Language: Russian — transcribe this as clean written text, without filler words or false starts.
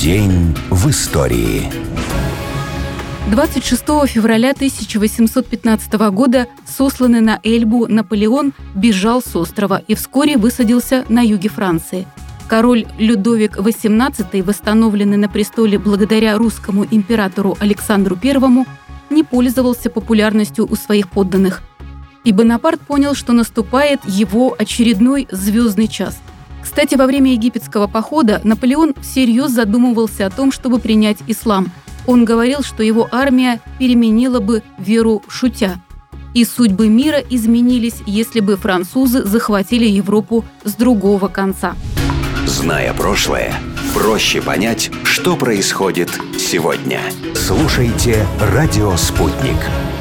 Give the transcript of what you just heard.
День в истории. 26 февраля 1815 года сосланный на Эльбу Наполеон бежал с острова и вскоре высадился на юге Франции. Король Людовик XVIII, восстановленный на престоле благодаря русскому императору Александру I, не пользовался популярностью у своих подданных. И Бонапарт понял, что наступает его очередной звездный час. Кстати, во время египетского похода Наполеон всерьез задумывался о том, чтобы принять ислам. Он говорил, что его армия переменила бы веру шутя. И судьбы мира изменились, если бы французы захватили Европу с другого конца. Зная прошлое, проще понять, что происходит сегодня. Слушайте «Радио Спутник».